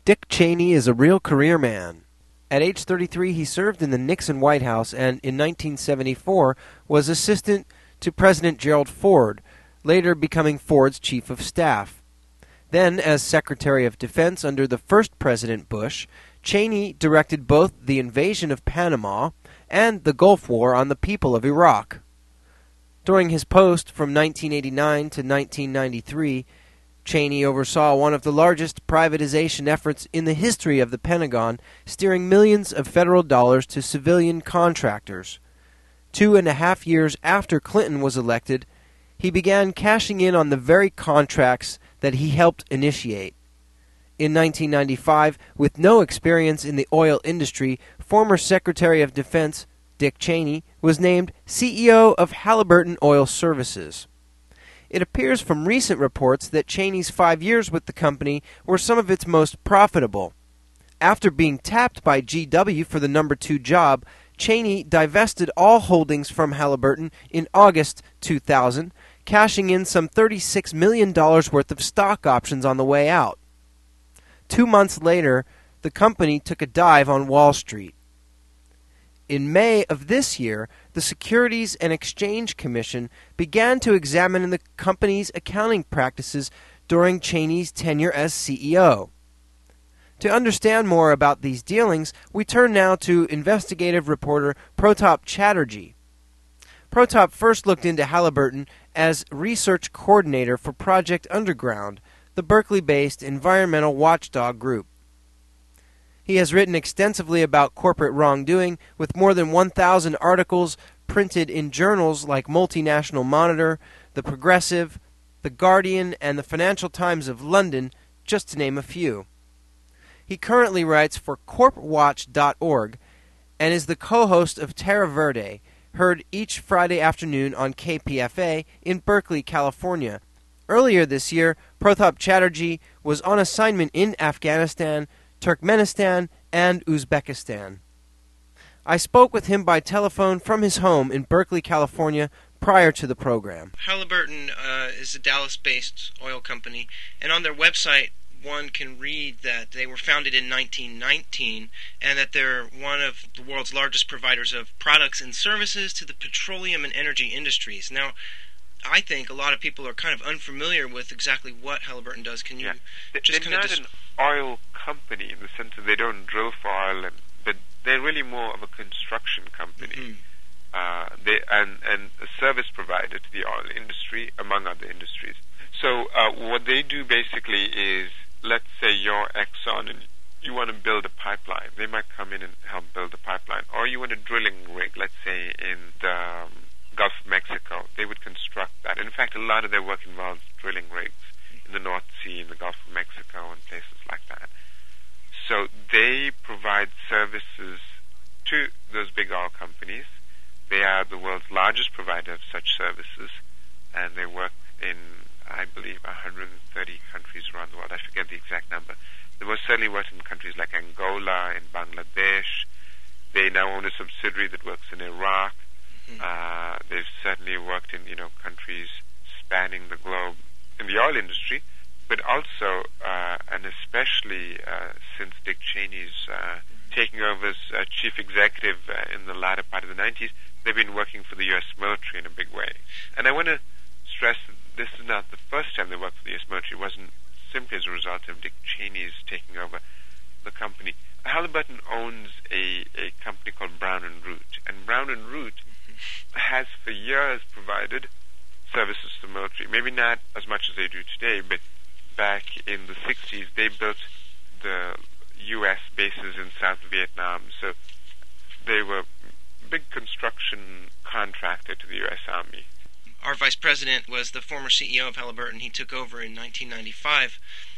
Dick Cheney is a real career man. At age 33, he served in the Nixon White House and in 1974 was assistant to President Gerald Ford, later becoming Ford's chief of staff. Then, as Secretary of Defense under the first President Bush, Cheney directed both the invasion of Panama and the Gulf War on the people of Iraq. During his post from 1989 to 1993, Cheney oversaw one of the largest privatization efforts in the history of the Pentagon, steering millions of federal dollars to civilian contractors. 2.5 years after Clinton was elected, he began cashing in on the very contracts that he helped initiate. In 1995, with no experience in the oil industry, former Secretary of Defense Dick Cheney was named CEO of Halliburton Oil Services. It appears from recent reports that Cheney's 5 years with the company were some of its most profitable. After being tapped by GW for the number 2 job, Cheney divested all holdings from Halliburton in August 2000, cashing in some $36 million worth of stock options on the way out. 2 months later, the company took a dive on Wall Street. In May of this year, the Securities and Exchange Commission began to examine the company's accounting practices during Cheney's tenure as CEO. To understand more about these dealings, we turn now to investigative reporter Pratap Chatterjee. Pratap first looked into Halliburton as research coordinator for Project Underground, the Berkeley-based environmental watchdog group. He has written extensively about corporate wrongdoing, with more than 1,000 articles printed in journals like Multinational Monitor, The Progressive, The Guardian, and the Financial Times of London, just to name a few. He currently writes for CorpWatch.org and is the co-host of Terra Verde, heard each Friday afternoon on KPFA in Berkeley, California. Earlier this year, Pratap Chatterjee was on assignment in Afghanistan, Turkmenistan, and Uzbekistan. I spoke with him by telephone from his home in Berkeley, California, prior to the program. Halliburton is a Dallas-based oil company, and on their website one can read that they were founded in 1919 and that they're one of the world's largest providers of products and services to the petroleum and energy industries. Now, I think a lot of people are kind of unfamiliar with exactly what Halliburton does. Can you just kind of... They're not an oil company in the sense that they don't drill for oil, but they're really more of a construction company. Mm-hmm. And a service provider to the oil industry, among other industries. So what they do basically is, let's say you're Exxon and you want to build a pipeline. They might come in and help build a pipeline. Or you want a drilling rig, let's say in the Gulf of Mexico. They would construct that. In fact, a lot of their work involves drilling rigs in the North Sea, in the Gulf of Mexico, and places like that. So they provide services to those big oil companies. They are the world's largest provider of such services, and they work in, I believe, 130 countries around the world. I forget the exact number. They most certainly worked in countries like Angola, in Bangladesh. They now own a subsidiary that works in Iraq. They've certainly worked in, countries spanning the globe in the oil industry, but also, and especially since Dick Cheney's taking over as chief executive in the latter part of the 90s, they've been working for the U.S. military in a big way. And I want to stress that this is not the first time they worked for the U.S. military. It wasn't simply as a result of Dick Cheney's taking over the company. Halliburton owns a company called Brown & Root, and Brown & Root has for years provided services to the military. Maybe not as much as they do today, but back in the 60s they built the U.S. bases in South Vietnam. So they were a big construction contractor to the U.S. Army. Our vice president was the former CEO of Halliburton. He took over in 1995.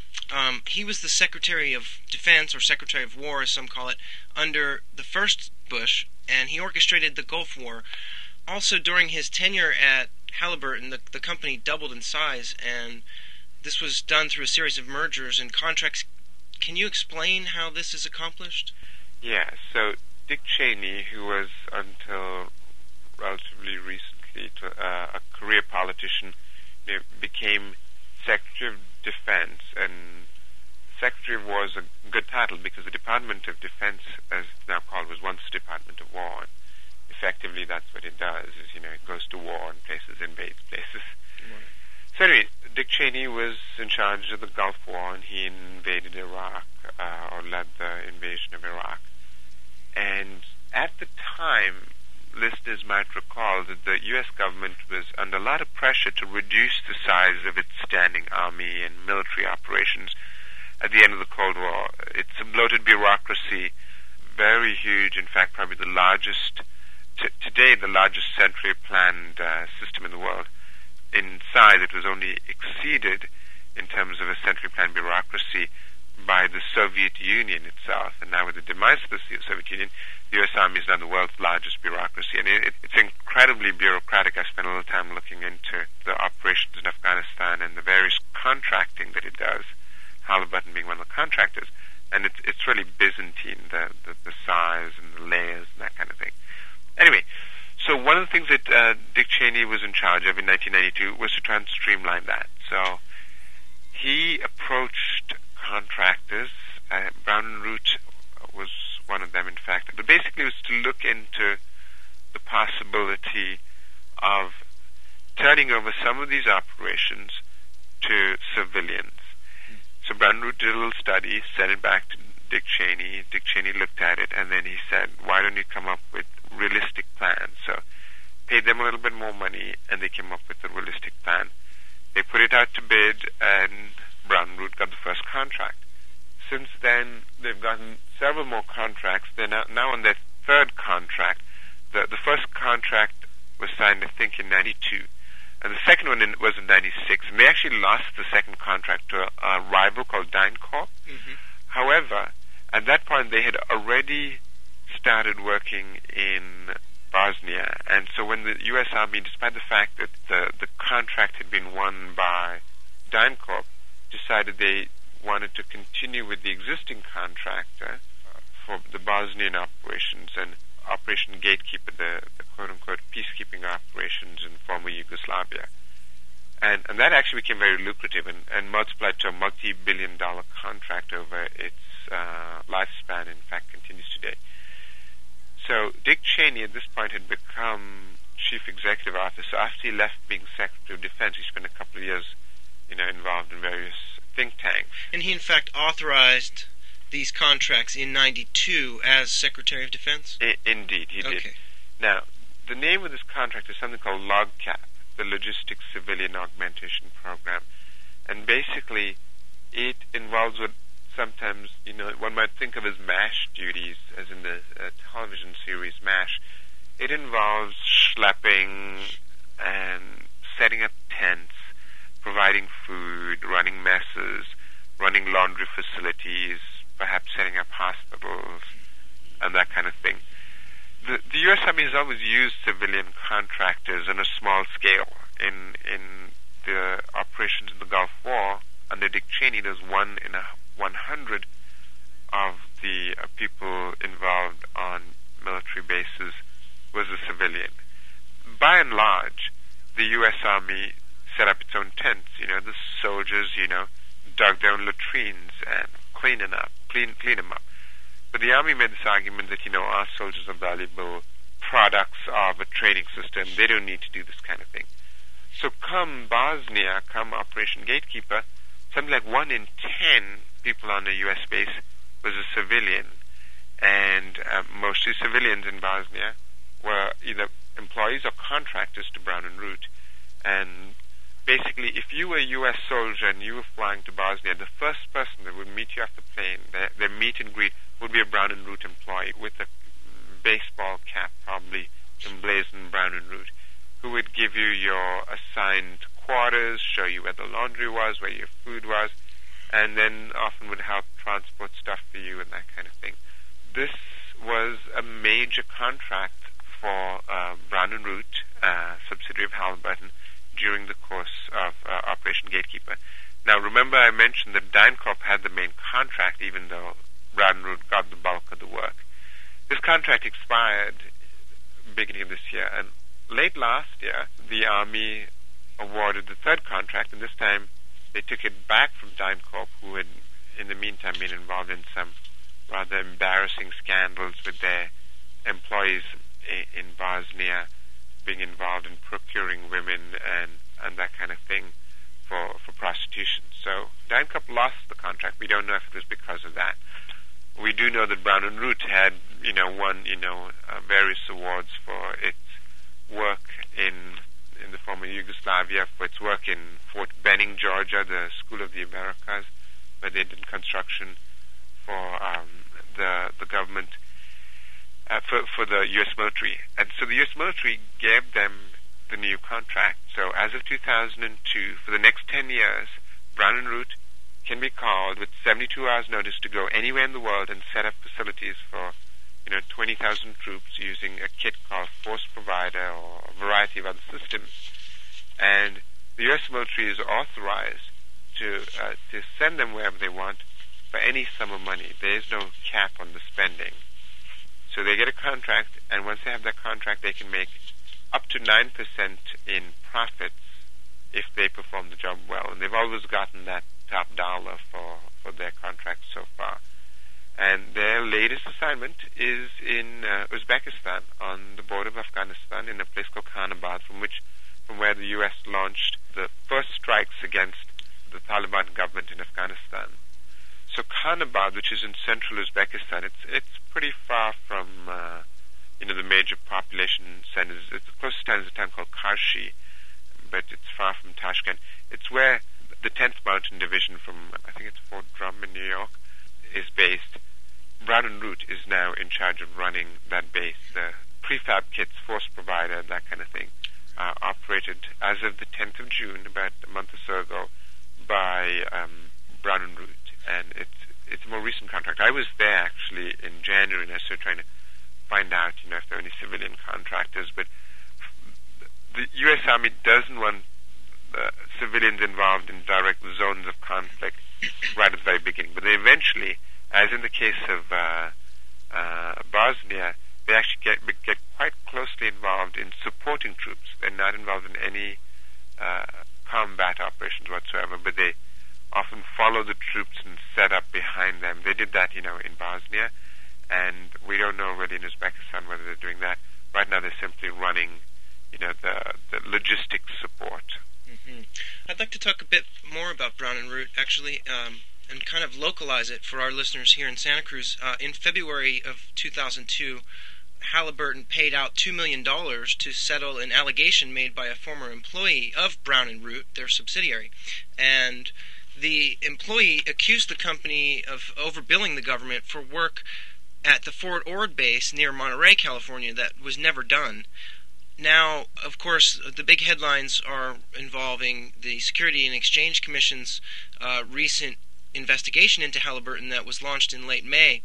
He was the Secretary of Defense, or Secretary of War, as some call it, under the first Bush, and he orchestrated the Gulf War. Also, during his tenure at Halliburton, the company doubled in size, and this was done through a series of mergers and contracts. Can you explain how this is accomplished? Yeah, so Dick Cheney, who was until relatively recently a career politician, became Secretary of Defense, and Secretary of War is a good title because the Department of Defense, as it's now called, was once the Department of War. And effectively, that's what it does, is, it goes to war in places, invades places. Right. So anyway, Dick Cheney was in charge of the Gulf War, and he invaded Iraq, or led the invasion of Iraq. And at the time, listeners might recall that the U.S. government was under a lot of pressure to reduce the size of its standing army and military operations at the end of the Cold War. It's a bloated bureaucracy, very huge, in fact, probably the largest, today the largest centrally planned system in the world. In size, it was only exceeded in terms of a centrally planned bureaucracy by the Soviet Union itself. And now with the demise of the Soviet Union, the U.S. Army is now the world's largest bureaucracy. And it's incredibly bureaucratic. I spent a little time looking into the operations in Afghanistan and the various contracting that it does, Halliburton being one of the contractors. And it's really Byzantine, the size and the layers and that kind of thing. Anyway, so one of the things that Dick Cheney was in charge of in 1992 was to try and streamline that. So he approached contractors. Brown & Root was one of them, in fact. But basically it was to look into the possibility of turning over some of these operations to civilians. So Brown & Root did a little study, sent it back to Dick Cheney. Dick Cheney looked at it, and then he said, why don't you come up with realistic plans? So paid them a little bit more money, and they came up with a realistic plan. They put it out to bid, and Brown & Root got the first contract. Since then, they've gotten several more contracts. They're now on their third contract. The first contract was signed, I think, in 92. And the second one was in 96. And they actually lost the second contract to a rival called DynCorp. Mm-hmm. However, at that point, they had already started working in Bosnia. And so when the U.S. Army, despite the fact that the contract had been won by DynCorp, decided they wanted to continue with the existing contractor for the Bosnian operations and Operation Gatekeeper, the quote-unquote peacekeeping operations in former Yugoslavia. And that actually became very lucrative and multiplied to a multi-billion-dollar contract over its lifespan, in fact, continues today. So Dick Cheney at this point had become Chief Executive Officer. After he left being Secretary of Defense, he spent a couple of years involved in various think tanks. And he, in fact, authorized these contracts in 92 as Secretary of Defense? Indeed, he did. Now, the name of this contract is something called LOGCAP, the Logistics Civilian Augmentation Program. And basically, it involves what sometimes, one might think of as MASH duties, as in the television series MASH. It involves schlepping and setting up tents, providing food, running messes, running laundry facilities, perhaps setting up hospitals, and that kind of thing. The U.S. Army has always used civilian contractors on a small scale. In the operations in the Gulf War, under Dick Cheney, there's 1 in 100 of the people involved on military bases was a civilian. By and large, the U.S. Army set up its own tents. The soldiers, dug their own latrines and clean them up. But the Army made this argument that, our soldiers are valuable products of a training system. They don't need to do this kind of thing. So come Bosnia, come Operation Gatekeeper, something like 1 in 10 people on a U.S. base was a civilian. And mostly civilians in Bosnia were either employees or contractors to Brown & Root. And basically, if you were a U.S. soldier and you were flying to Bosnia, the first person that would meet you off the plane, their meet and greet, would be a Brown & Root employee with a baseball cap, probably emblazoned Brown & Root, who would give you your assigned quarters, show you where the laundry was, where your food was, and then often would help transport stuff for you and that kind of thing. This was a major contract for Brown & Root, subsidiary of Halliburton, during the course of Operation Gatekeeper. Now, remember I mentioned that DynCorp had the main contract, even though Brown & Root got the bulk of the work. This contract expired beginning of this year, and late last year, the Army awarded the third contract, and this time they took it back from DynCorp, who had in the meantime, been involved in some rather embarrassing scandals with their employees in Bosnia, being involved in procuring women and that kind of thing for prostitution. So Dynacup lost the contract. We don't know if it was because of that. We do know that Brown and Root had, won, various awards for its work in the former Yugoslavia, for its work in Fort Benning, Georgia, the School of the Americas, where they did construction for the government, for the U.S. military. And so the U.S. military gave them the new contract. So as of 2002, for the next 10 years, Brown and Root can be called with 72 hours notice to go anywhere in the world and set up facilities for 20,000 troops using a kit called Force Provider or a variety of other systems. And the U.S. military is authorized to send them wherever they want for any sum of money. There is no cap on the spending. So they get a contract, and once they have that contract, they can make up to 9% in profits if they perform the job well. And they've always gotten that top dollar for their contracts so far. And their latest assignment is in Uzbekistan, on the border of Afghanistan, in a place called Khanabad, from where the U.S. launched the first strikes against the Taliban government in Afghanistan. So Khanabad, which is in central Uzbekistan, it's pretty far from the major population centers. It's the closest town is a town called Karshi, but it's far from Tashkent. It's where the 10th Mountain Division from, I think it's Fort Drum in New York, is based. Brown and Root is now in charge of running that base. The prefab kits, Force Provider, that kind of thing, operated as of the 10th of June, about a month or so ago, by Brown and Root. And it's a more recent contract. I was there actually in January, and I started trying to find out, if there are any civilian contractors. But the U.S. Army doesn't want civilians involved in direct zones of conflict right at the very beginning. But they eventually, as in the case of Bosnia, they actually get quite closely involved in supporting troops. They're not involved in any combat operations whatsoever, but they often follow the troops and set up behind them. They did that, in Bosnia, and we don't know really in Uzbekistan whether they're doing that. Right now they're simply running, the logistics support. Mm-hmm. I'd like to talk a bit more about Brown and Root, actually, and kind of localize it for our listeners here in Santa Cruz. In February of 2002, Halliburton paid out $2 million to settle an allegation made by a former employee of Brown and Root, their subsidiary. And the employee accused the company of overbilling the government for work at the Fort Ord base near Monterey, California, that was never done. Now, of course, the big headlines are involving the Security and Exchange Commission's recent investigation into Halliburton that was launched in late May.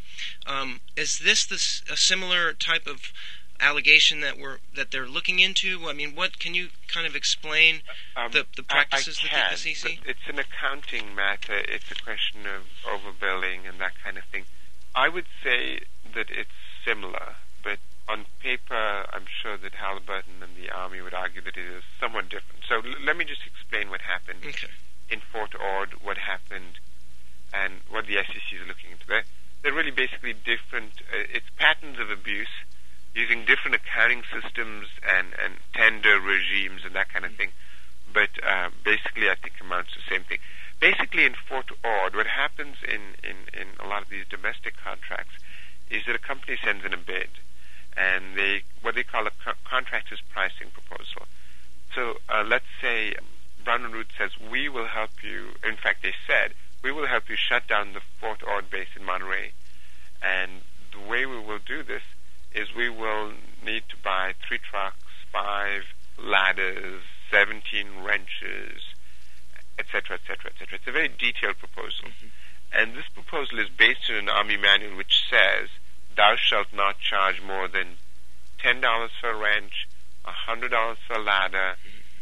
Is this a similar type of allegation that they're looking into? I mean, what can you kind of explain the practices that the SEC? It's an accounting matter. It's a question of overbilling and that kind of thing. I would say that it's similar, but on paper, I'm sure that Halliburton and the Army would argue that it is somewhat different. So let me just explain what happened in Fort Ord, what happened, and what the SEC is looking into. They're really basically different. It's patterns of abuse using different accounting systems and tender regimes and that kind of thing. But basically, I think amounts to the same thing. Basically, in Fort Ord, what happens in a lot of these domestic contracts is that a company sends in a bid, and what they call a contractor's pricing proposal. So let's say Brown and Root says, we will help you. In fact, they said, we will help you shut down the Fort Ord base in Monterey. And the way we will do this is we will need to buy 3 trucks, 5 ladders, 17 wrenches, etc., etc., etc. It's a very detailed proposal. Mm-hmm. And this proposal is based on an Army manual which says, thou shalt not charge more than $10 for a wrench, $100 for a ladder,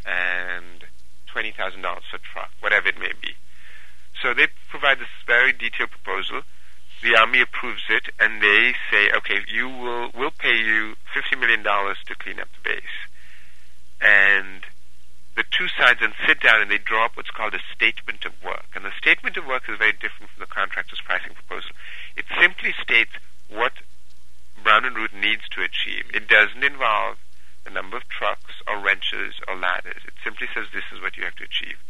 and $20,000 for a truck, whatever it may be. So they provide this very detailed proposal. The Army approves it, and they say, okay, we'll pay you $50 million to clean up the base. And the two sides then sit down and they draw up what's called a statement of work. And the statement of work is very different from the contractor's pricing proposal. It simply states what Brown and Root needs to achieve. It doesn't involve the number of trucks or wrenches or ladders. It simply says this is what you have to achieve.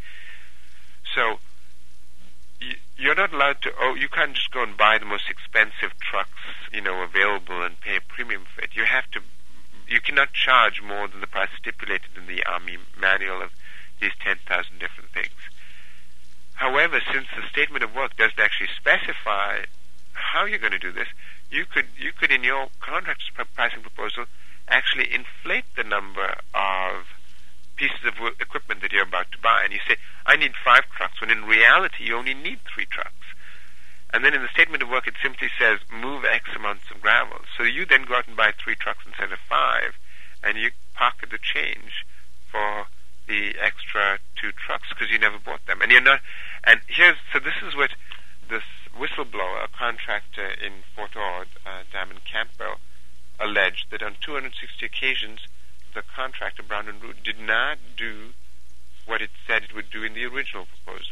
So you're not allowed to, you can't just go and buy the most expensive trucks, available and pay a premium for it. You cannot charge more than the price stipulated in the Army manual of these 10,000 different things. However, since the statement of work doesn't actually specify how you're going to do this, you could in your contractor's pricing proposal actually inflate the number of pieces of equipment that you're about to buy. And you say, I need 5 trucks, when in reality you only need 3 trucks. And then in the statement of work it simply says, move X amounts of gravel. So you then go out and buy 3 trucks instead of 5, and you pocket the change for the extra 2 trucks because you never bought them. And you're not, and so this is what this whistleblower, a contractor in Fort Ord, Diamond Campbell, alleged that on 260 occasions the contractor, Brown and Root, did not do what it said it would do in the original proposal.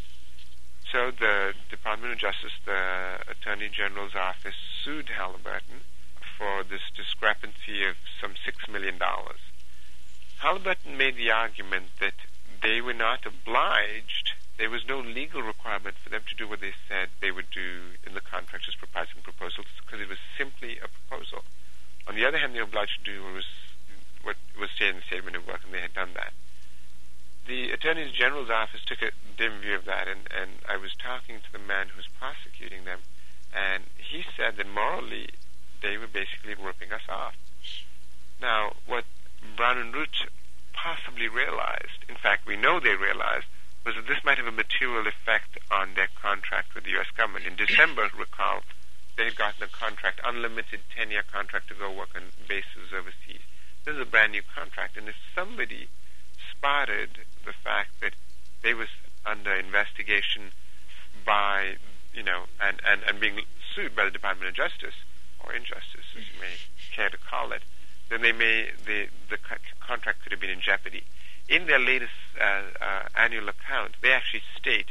So the Department of Justice, the Attorney General's office, sued Halliburton for this discrepancy of some $6 million. Halliburton made the argument that they were not obliged, there was no legal requirement for them to do what they said they would do in the contractor's pricing proposals because it was simply a proposal. On the other hand, they were obliged to do what was stated in the statement of work, and they had done that. The Attorney General's office took a dim view of that, and I was talking to the man who was prosecuting them, and he said that morally they were basically ripping us off. Now, what Brown and Root possibly realized, in fact we know they realized, was that this might have a material effect on their contract with the U.S. government. In December, recall, they had gotten a contract, unlimited 10-year contract to go work on bases overseas. This is a brand new contract, and if somebody spotted the fact that they was under investigation by, and being sued by the Department of Justice, or injustice, as you may care to call it, then the contract could have been in jeopardy. In their latest annual account, they actually state,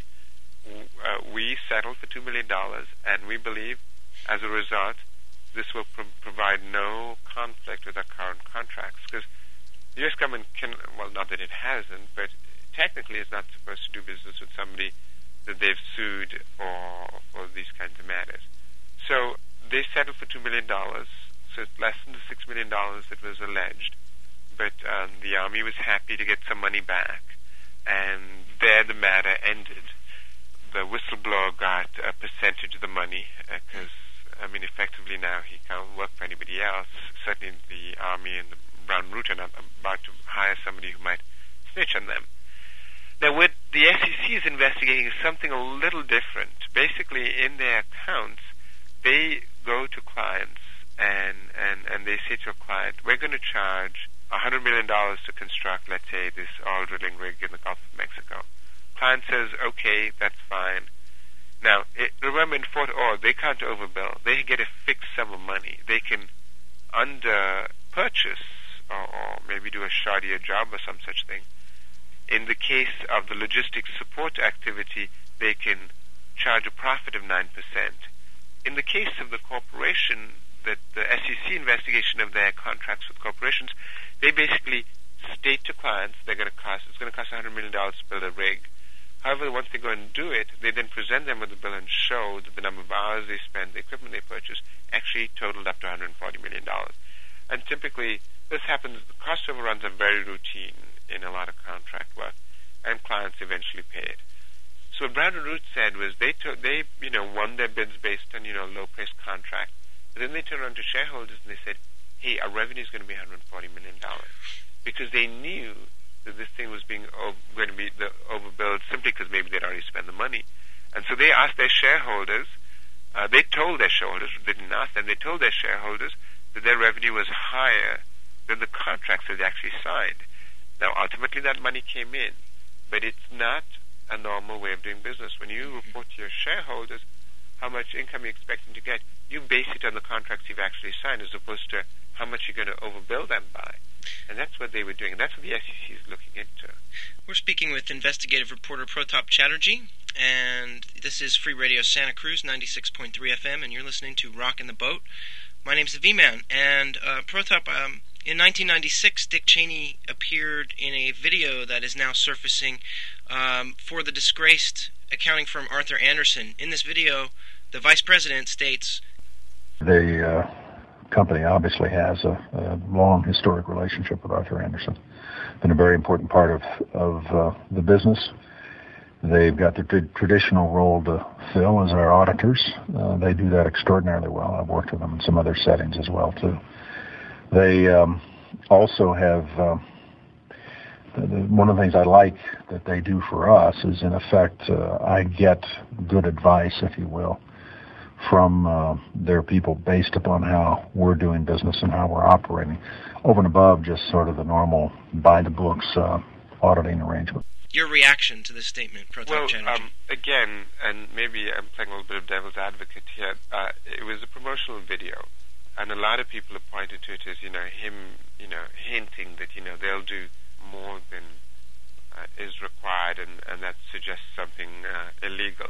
we settled for $2 million, and we believe, as a result, this will provide no conflict with our current contracts. Because the U.S. government not that it hasn't, but technically it's not supposed to do business with somebody that they've sued for these kinds of matters. So they settled for $2 million, so it's less than the $6 million that was alleged. But the Army was happy to get some money back, and there the matter ended. The whistleblower got a percentage of the money, because, effectively now he can't work for anybody else. Certainly the Army and the Brown Root are not about to hire somebody who might snitch on them. Now, what the SEC is investigating is something a little different. Basically, in their accounts, they go to clients and they say to a client, we're going to charge $100 million to construct, let's say, this oil drilling rig in the Gulf of Mexico. Client says, okay, that's fine. Now, remember, in Fort Ord, they can't overbill. They get a fixed sum of money. They can under-purchase or maybe do a shoddier job or some such thing. In the case of the logistics support activity, they can charge a profit of 9%. In the case of the corporation, the SEC investigation of their contracts with corporations, they basically state to clients it's going to cost $100 million to build a rig. However, once they go and do it, they then present them with the bill and show that the number of hours they spend, the equipment they purchase, actually totaled up to $140 million. And typically, this happens, the cost overruns are very routine in a lot of contract work, and clients eventually pay it. So what Brown and Root said was they won their bids based on, low-priced contract, but then they turned around to shareholders and they said, hey, our revenue is going to be $140 million. Because they knew that this thing was going to be overbilled simply because maybe they'd already spent the money. And so they asked their shareholders, they told their shareholders, they didn't ask them, they told their shareholders that their revenue was higher than the contracts that they actually signed. Now, ultimately that money came in, but it's not a normal way of doing business. When you report to your shareholders, how much income you're expecting to get, you base it on the contracts you've actually signed as opposed to how much you're going to overbill them by. And that's what they were doing, and that's what the SEC is looking into. We're speaking with investigative reporter Pratap Chatterjee, and this is Free Radio Santa Cruz, 96.3 FM, and you're listening to Rockin' the Boat. My name's the V-Man, and Pratap, in 1996, Dick Cheney appeared in a video that is now surfacing for the disgraced accounting firm Arthur Andersen. In this video, the vice president states, the company obviously has a long historic relationship with Arthur Andersen. Been a very important part of the business. They've got the traditional role to fill as our auditors. They do that extraordinarily well. I've worked with them in some other settings as well, too. They also have, one of the things I like that they do for us is, in effect, I get good advice, if you will, from their people based upon how we're doing business and how we're operating, over and above just sort of the normal by-the-books auditing arrangement. Your reaction to this statement, Pratap Chatterjee? Again, and maybe I'm playing a little bit of devil's advocate here, it was a promotional video, and a lot of people have pointed to it as, him, hinting that, they'll do more than is required, and that suggests something illegal.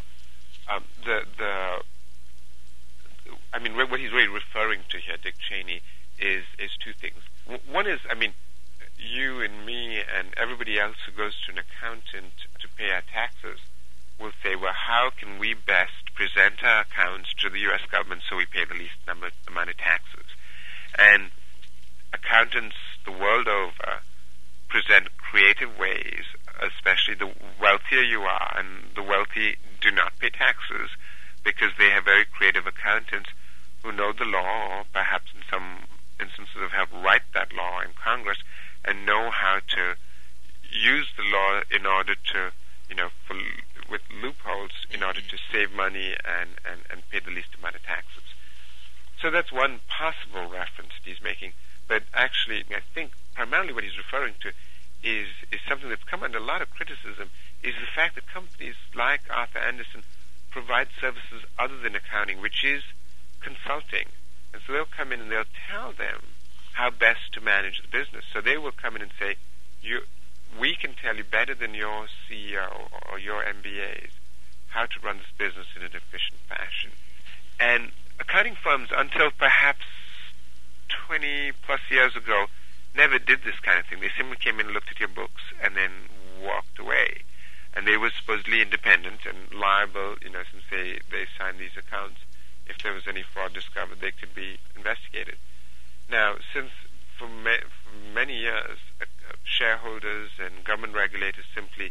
What he's really referring to here, Dick Cheney, is two things. One is, you and me and everybody else who goes to an accountant to pay our taxes will say, well, how can we best present our accounts to the U.S. government so we pay the least amount of taxes? And accountants the world over present creative ways, especially the wealthier you are, and the wealthy do not pay taxes because they have very creative accountants who know the law, or perhaps in some instances have helped write that law in Congress, and know how to use the law in order to, with loopholes, in order to save money and pay the least amount of taxes. So that's one possible reference that he's making. But actually, I think primarily what he's referring to is something that's come under a lot of criticism, is the fact that companies like Arthur Andersen provide services other than accounting, which is consulting. And so they'll come in and they'll tell them how best to manage the business. So they will come in and say, we can tell you better than your CEO or your MBAs how to run this business in an efficient fashion. And accounting firms, until perhaps 20 plus years ago, never did this kind of thing. They simply came in and looked at your books and then walked away. And they were supposedly independent and liable, since they signed these accounts. If there was any fraud discovered, they could be investigated. Now, since for many years, shareholders and government regulators simply,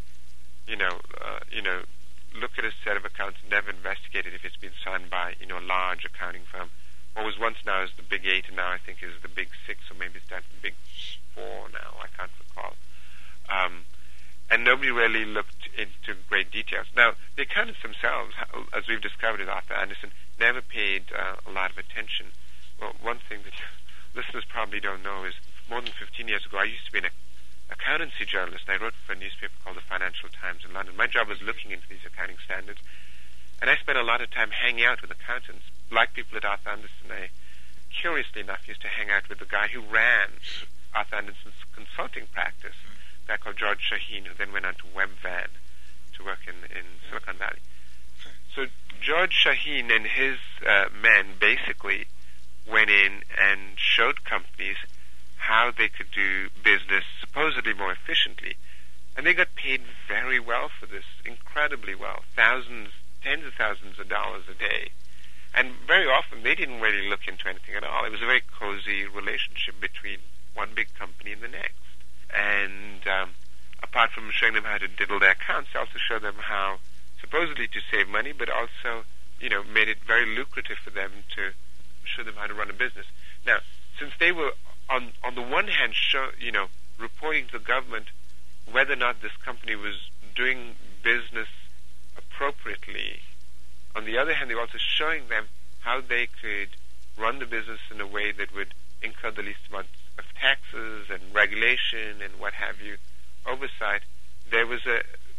look at a set of accounts and never investigate it if it's been signed by, a large accounting firm. What was once known as the Big Eight, and now I think is the Big Six, or maybe it's down to the Big Four now. I can't recall. And nobody really looked into great details. Now, the accountants themselves, as we've discovered at Arthur Andersen, never paid a lot of attention. Well, one thing that listeners probably don't know is more than 15 years ago, I used to be an accountancy journalist, and I wrote for a newspaper called the Financial Times in London. My job was looking into these accounting standards, and I spent a lot of time hanging out with accountants. Like people at Arthur Andersen, I, curiously enough, used to hang out with the guy who ran Arthur Andersen's consulting practice, a guy called George Shaheen, who then went on to WebVan to work in Silicon Valley. So George Shaheen and his men basically went in and showed companies how they could do business supposedly more efficiently. And they got paid very well for this, incredibly well, tens of thousands of dollars a day. And very often they didn't really look into anything at all. It was a very cozy relationship between one big company and the next. And apart from showing them how to diddle their accounts, they also showed them how supposedly to save money, but also, made it very lucrative for them to show them how to run a business. Now, since they were on the one hand, reporting to the government whether or not this company was doing business appropriately, on the other hand, they were also showing them how they could run the business in a way that would incur the least amount of taxes and regulation and what have you, oversight. There was a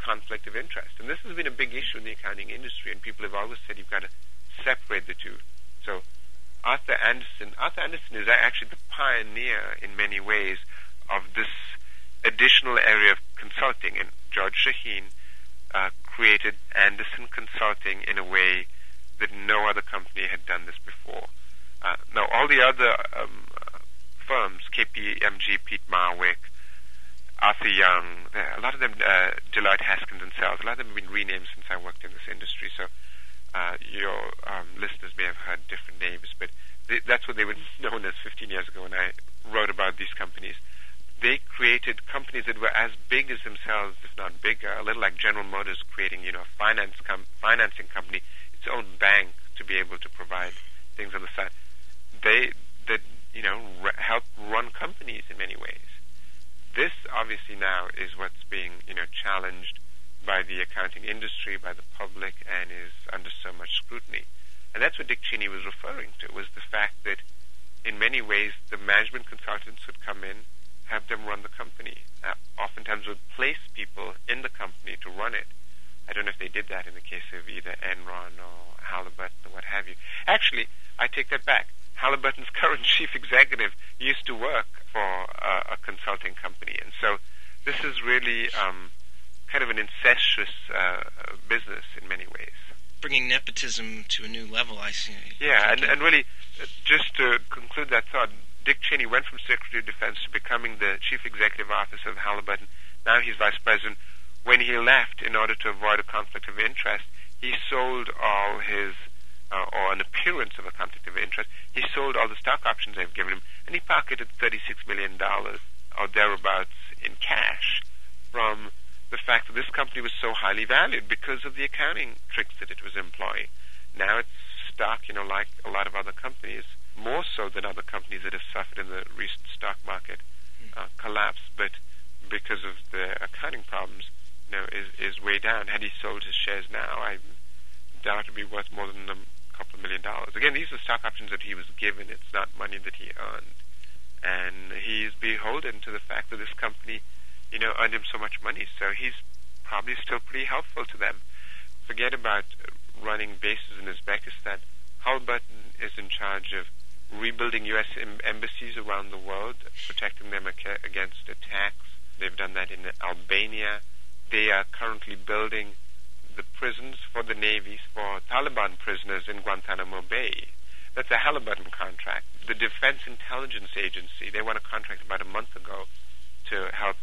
conflict of interest. And this has been a big issue in the accounting industry, and people have always said you've got to separate the two. So Arthur Andersen is actually the pioneer in many ways of this additional area of consulting, and George Shaheen created Andersen Consulting in a way that no other company had done this before. Now, all the other firms, KPMG, Pete Marwick, Arthur Young, a lot of them, Deloitte Haskins and Sells, a lot of them have been renamed since I worked in this industry, so your listeners may have heard different names, but that's what they were known as 15 years ago when I wrote about these companies. They created companies that were as big as themselves, if not bigger, a little like General Motors creating, a financing company, its own bank to be able to provide things on the side. They help run companies in many ways. This obviously now is what's being, challenged by the accounting industry, by the public, and is under so much scrutiny. And that's what Dick Cheney was referring to, was the fact that in many ways the management consultants would come in, have them run the company. Oftentimes would place people in the company to run it. I don't know if they did that in the case of either Enron or Halliburton or what have you. Actually, I take that back. Halliburton's current chief executive used to work for a consulting company. And so this is really kind of an incestuous business in many ways. Bringing nepotism to a new level, I see. Yeah, and really, just to conclude that thought, Dick Cheney went from Secretary of Defense to becoming the Chief Executive Officer of Halliburton. Now he's Vice President. When he left, in order to avoid a conflict of interest, he sold all his, or an appearance of a conflict of interest, he sold all the stock options they've given him, and he pocketed $36 million or thereabouts in cash from the fact that this company was so highly valued because of the accounting tricks that it was employing. Now it's stock, like a lot of other companies, more so than other companies that have suffered in the recent stock market collapse, but because of the accounting problems, is way down. Had he sold his shares now, I doubt it would be worth more than a couple of $1 million. Again, these are stock options that he was given. It's not money that he earned. And he's beholden to the fact that this company, earned him so much money. So he's probably still pretty helpful to them. Forget about running bases in Uzbekistan. Halliburton is in charge of rebuilding U.S. embassies around the world, protecting them against attacks. They've done that in Albania. They are currently building the prisons for the navies for Taliban prisoners in Guantanamo Bay. That's a Halliburton contract. The Defense Intelligence Agency, they won a contract about a month ago to help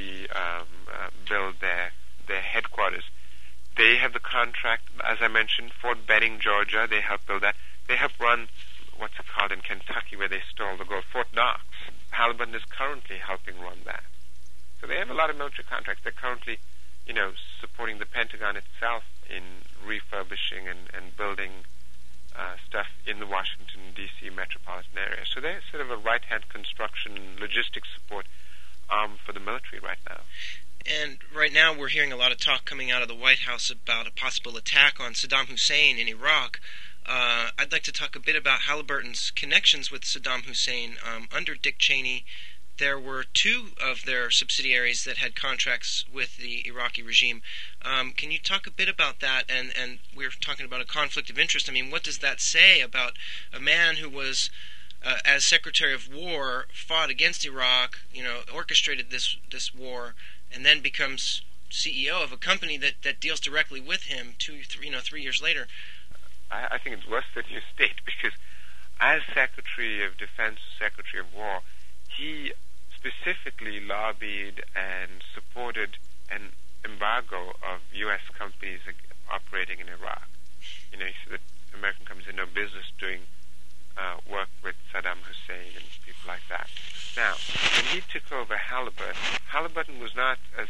rebuild their headquarters. They have the contract, as I mentioned, Fort Benning, Georgia. They help build that. They help run, what's it called in Kentucky, where they stole the gold, Fort Knox. Halliburton is currently helping run that. So they have a lot of military contracts. They're currently, supporting the Pentagon itself in refurbishing and building stuff in the Washington, D.C. metropolitan area. So they're sort of a right-hand construction logistics support arm for the military right now. And right now we're hearing a lot of talk coming out of the White House about a possible attack on Saddam Hussein in Iraq. I'd like to talk a bit about Halliburton's connections with Saddam Hussein. Under Dick Cheney, there were two of their subsidiaries that had contracts with the Iraqi regime. Can you talk a bit about that? And we're talking about a conflict of interest. I mean, what does that say about a man who was, as Secretary of War, fought against Iraq, orchestrated this war, and then becomes CEO of a company that deals directly with him 3 years later? I think it's worse than you state, because as Secretary of Defense, Secretary of War, he specifically lobbied and supported an embargo of U.S. companies operating in Iraq. He said that American companies had no business doing work with Saddam Hussein and people like that. Now, when he took over Halliburton was not, as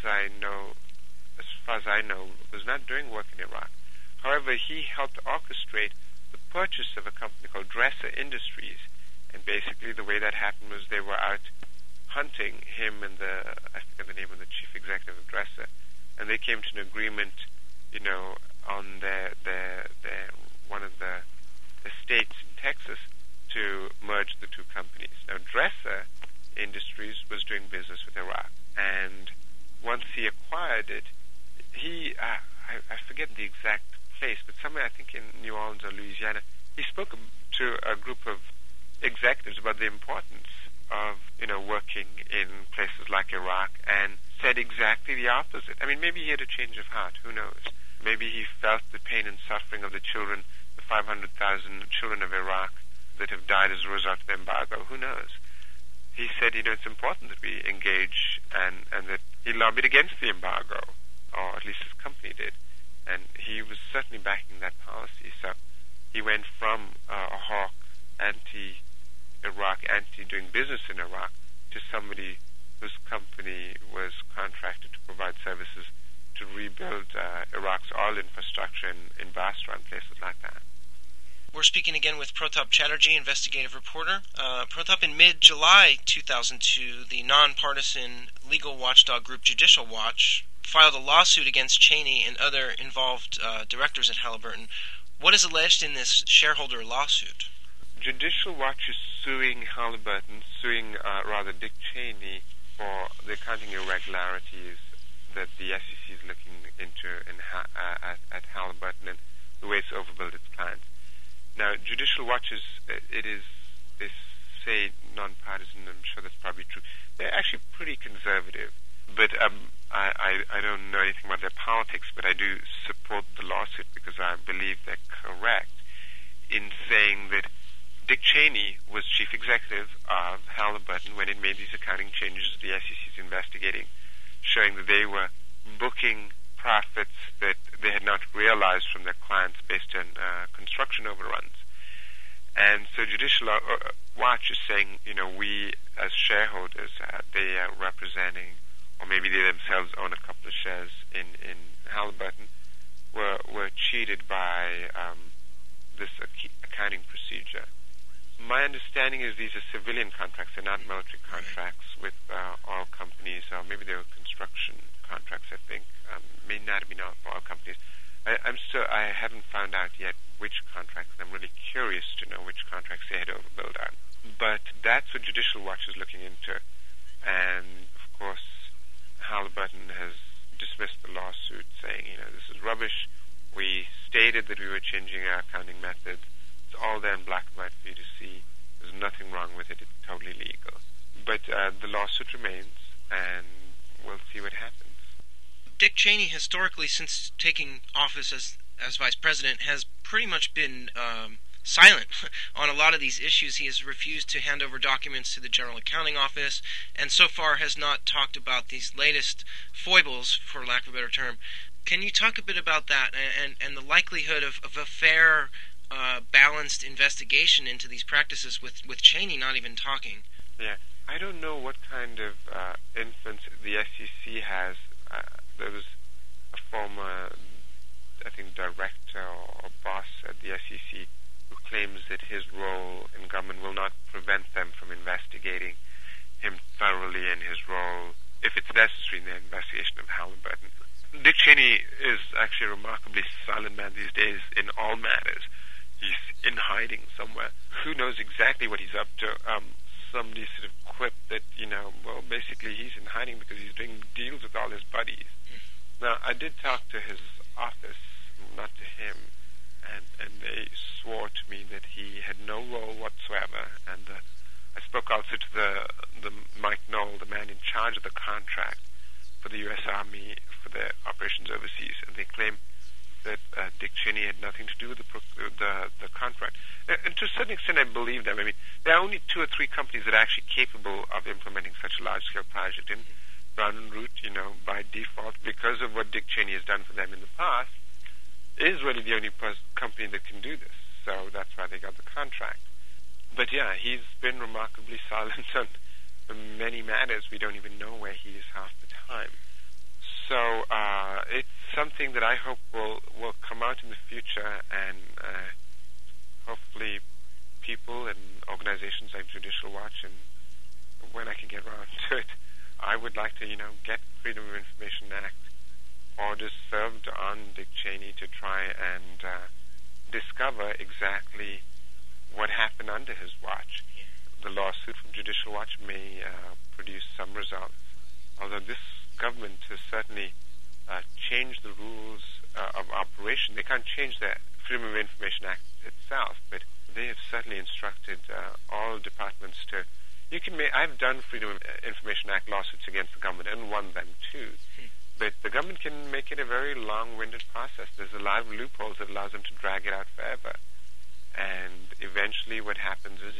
far as I know, was not doing work in Iraq. However, he helped orchestrate the purchase of a company called Dresser Industries. And basically the way that happened was they were out hunting him and I forget the name of the chief executive of Dresser, and they came to an agreement, on their one of the estates in Texas to merge the two companies. Now, Dresser Industries was doing business with Iraq, and once he acquired it, he, I forget the exact place, but somewhere I think in New Orleans or Louisiana, he spoke to a group of executives about the importance of, working in places like Iraq, and said exactly the opposite. I mean, maybe he had a change of heart, who knows? Maybe he felt the pain and suffering of the children, the 500,000 children of Iraq that have died as a result of the embargo, who knows? He said, it's important that we engage, and that he lobbied against the embargo, or at least his company did, and he was certainly backing that policy. So he went from a hawk, anti-Iraq, anti-doing business in Iraq, to somebody whose company was contracted to provide services to rebuild Iraq's oil infrastructure in Basra and places like that. We're speaking again with Pratap Chatterjee, investigative reporter. Pratap, in mid-July 2002, the nonpartisan legal watchdog group Judicial Watch filed a lawsuit against Cheney and other involved directors at Halliburton. What is alleged in this shareholder lawsuit? Judicial Watch is suing Halliburton, Dick Cheney, for the accounting irregularities that the SEC is looking into at Halliburton and the way it's overbilled its clients. Now, Judicial Watch they say nonpartisan. I'm sure that's probably true. They're actually pretty conservative, but I don't know anything about their politics, but I do support the lawsuit because I believe they're correct in saying that Dick Cheney was chief executive of Halliburton when it made these accounting changes the SEC is investigating, showing that they were booking profits that they had not realized from their clients based on construction overruns. And so Judicial Watch is saying, we as shareholders, they are representing, or maybe they themselves own a couple of shares in Halliburton, were cheated by this accounting procedure. My understanding is these are civilian contracts, they're not military contracts with oil companies, or maybe they were construction contracts, I think. May not have been oil companies. I haven't found out yet which contracts, and I'm really curious to know which contracts they had overbilled on. But that's what Judicial Watch is looking into. And, of course, Halliburton has dismissed the lawsuit, saying, this is rubbish. We stated that we were changing our accounting methods. It's all there in black and white for you to see. There's nothing wrong with it. It's totally legal. But the lawsuit remains, and we'll see what happens. Dick Cheney, historically, since taking office as vice president, has pretty much been silent on a lot of these issues. He has refused to hand over documents to the General Accounting Office, and so far has not talked about these latest foibles, for lack of a better term. Can you talk a bit about that and the likelihood of a fair, balanced investigation into these practices with Cheney not even talking? Yeah, I don't know what kind of influence the SEC has. There was a former, I think, director or boss at the SEC who claims that his role in government will not prevent them from investigating him thoroughly in his role, if it's necessary, in the investigation of Halliburton. Dick Cheney is actually a remarkably silent man these days in all matters. He's in hiding somewhere. Who knows exactly what he's up to? Somebody sort of quipped that, basically he's in hiding because he's doing deals with all his buddies. Now, I did talk to his office, not to him, and they swore to me that he had no role whatsoever. And I spoke also to the Mike Knoll, the man in charge of the contract for the U.S. Army for the operations overseas, and they claim that Dick Cheney had nothing to do with the contract. And to a certain extent, I believe them. I mean, there are only 2 or 3 companies that are actually capable of implementing such a large-scale project. And Brown and Root, by default, because of what Dick Cheney has done for them in the past, is really the only company that can do this. So that's why they got the contract. But yeah, he's been remarkably silent on many matters. We don't even know where he is half the time. So it's something that I hope will come out in the future, and hopefully people and organizations like Judicial Watch, and when I can get around to it, I would like to, get Freedom of Information Act orders served on Dick Cheney to try and discover exactly what happened under his watch. The lawsuit from Judicial Watch may produce some results, although this government has certainly change the rules of operation. They can't change the Freedom of Information Act itself, but they have certainly instructed all departments to. I've done Freedom of Information Act lawsuits against the government and won them too. But the government can make it a very long-winded process. There's a lot of loopholes that allows them to drag it out forever. And eventually what happens is,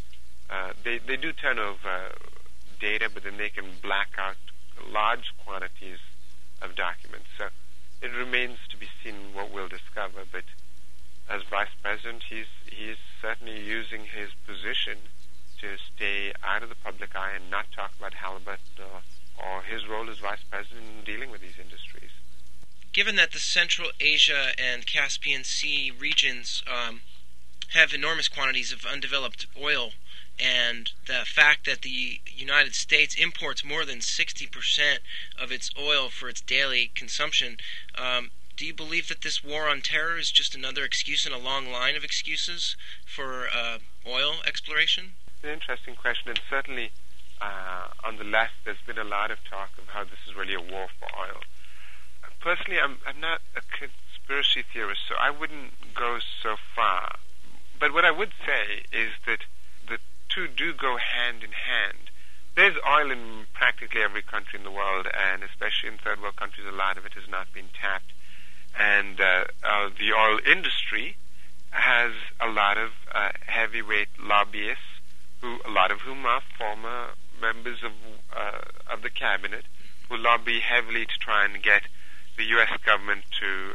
they do turn over data, but then they can black out large quantities of documents. So it remains to be seen what we'll discover. But as Vice President, he's certainly using his position to stay out of the public eye and not talk about Halliburton or his role as Vice President in dealing with these industries. Given that the Central Asia and Caspian Sea regions have enormous quantities of undeveloped oil, and the fact that the United States imports more than 60% of its oil for its daily consumption, do you believe that this war on terror is just another excuse in a long line of excuses for oil exploration? It's an interesting question, and certainly on the left there's been a lot of talk of how this is really a war for oil. Personally, I'm not a conspiracy theorist, so I wouldn't go so far. But what I would say is that the two do go hand in hand. There's oil in practically every country in the world, and especially in third world countries, a lot of it has not been tapped. And the oil industry has a lot of heavyweight lobbyists, a lot of whom are former members of the cabinet, who lobby heavily to try and get the U.S. government to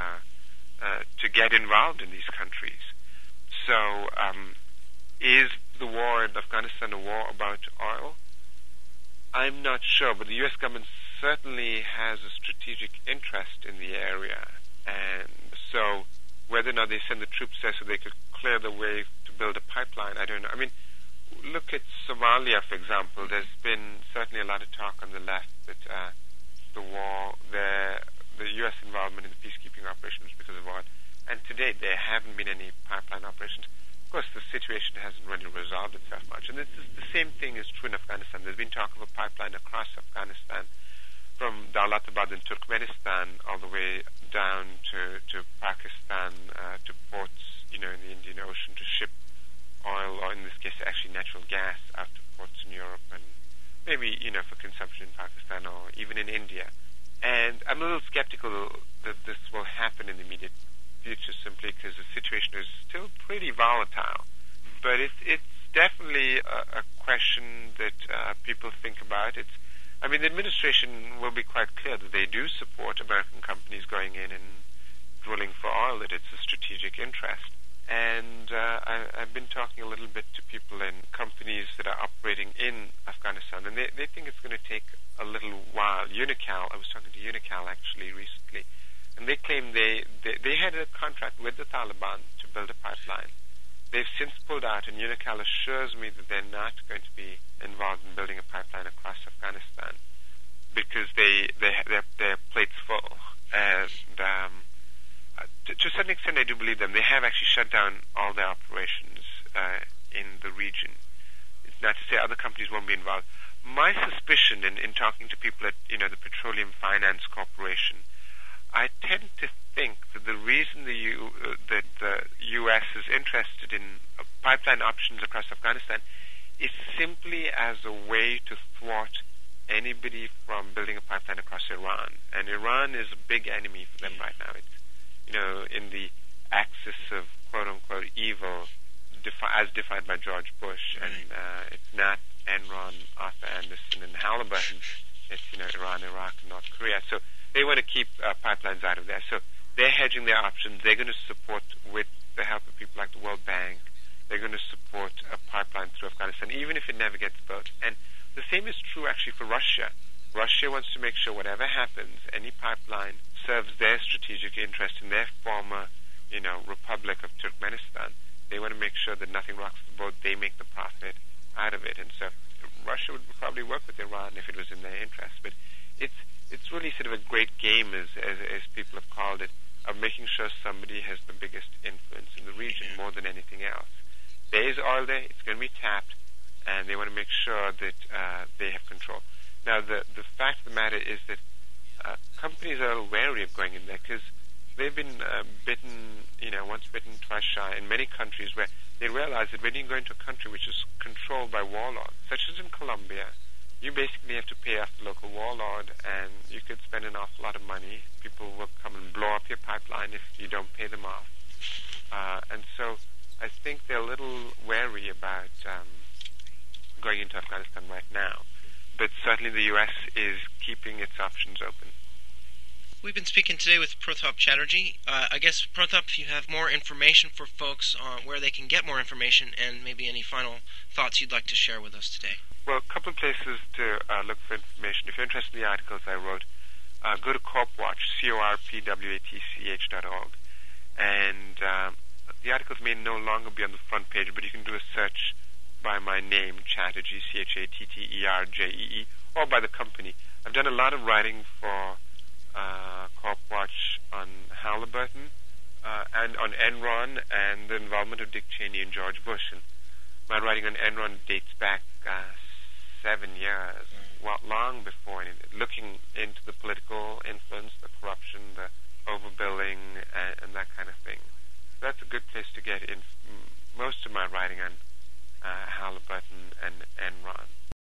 get involved in these countries. So, is the war in Afghanistan a war about oil? I'm not sure, but the U.S. government certainly has a strategic interest in the area, and so whether or not they send the troops there so they could clear the way to build a pipeline, I don't know. I mean, look at Somalia, for example. There's been certainly a lot of talk on the left that the war, the U.S. involvement in the peacekeeping operation was because of oil, and to date there haven't been any pipeline operations. Of course, the situation hasn't really resolved itself much, and the same thing is true in Afghanistan. There's been talk of a pipeline across Afghanistan from Dawlatabad in Turkmenistan all the way down to Pakistan, to ports, in the Indian Ocean, to ship oil, or in this case actually natural gas, out to ports in Europe and maybe, for consumption in Pakistan or even in India. And I'm a little skeptical that this will happen in the immediate future, simply because the situation is still pretty volatile. But it's definitely a question that people think about. The administration will be quite clear that they do support American companies going in and drilling for oil, that it's a strategic interest. And I've been talking a little bit to people in companies that are operating in Afghanistan, and they think it's going to take a little while. Unical, I was talking to Unical actually recently, and they claim they had a contract with the Taliban to build a pipeline. They've since pulled out, and Unical assures me that they're not going to be involved in building a pipeline across Afghanistan because their plate's full. And to a certain extent, I do believe them. They have actually shut down all their operations in the region. It's not to say other companies won't be involved. My suspicion in talking to people at the Petroleum Finance Corporation, I tend to think that the reason that the U.S. is interested in pipeline options across Afghanistan is simply as a way to thwart anybody from building a pipeline across Iran. And Iran is a big enemy for them right now. It's in the axis of quote-unquote evil, as defined by George Bush, and it's not Enron, Arthur Andersen, and Halliburton. It's Iran, Iraq, and North Korea. So they want to keep pipelines out of there. So they're hedging their options. They're going to support, with the help of people like the World Bank, they're going to support a pipeline through Afghanistan, even if it never gets built. And the same is true actually for Russia. Russia wants to make sure whatever happens, any pipeline serves their strategic interest in their former, Republic of Turkmenistan. They want to make sure that nothing rocks the boat. They make the profit out of it. And so Russia would probably work with Iran if it was in their interest. But it's really sort of a great game, as people have called it, of making sure somebody has the biggest influence in the region more than anything else. There is oil there. It's going to be tapped, and they want to make sure that they have control. Now, the fact of the matter is that companies are wary of going in there because they've been bitten, once bitten, twice shy in many countries where they realize that when you go into a country which is controlled by warlords, such as in Colombia, you basically have to pay off the local warlord, and you could spend an awful lot of money. People will come and blow up your pipeline if you don't pay them off. And so I think they're a little wary about going into Afghanistan right now. But certainly the U.S. is keeping its options open. We've been speaking today with Protap Chatterjee. I guess, Protap, if you have more information for folks on where they can get more information and maybe any final thoughts you'd like to share with us today. Well, a couple of places to look for information. If you're interested in the articles I wrote, go to CorpWatch, corpwatch.org. And the articles may no longer be on the front page, but you can do a search by my name, Chatterjee, Chatterjee, or by the company. I've done a lot of writing for CorpWatch on Halliburton and on Enron and the involvement of Dick Cheney and George Bush. And my writing on Enron dates back 7 years, long before, looking into the political influence, the corruption, the overbilling, and that kind of thing. So that's a good place to get in most of my writing on Halliburton and Enron.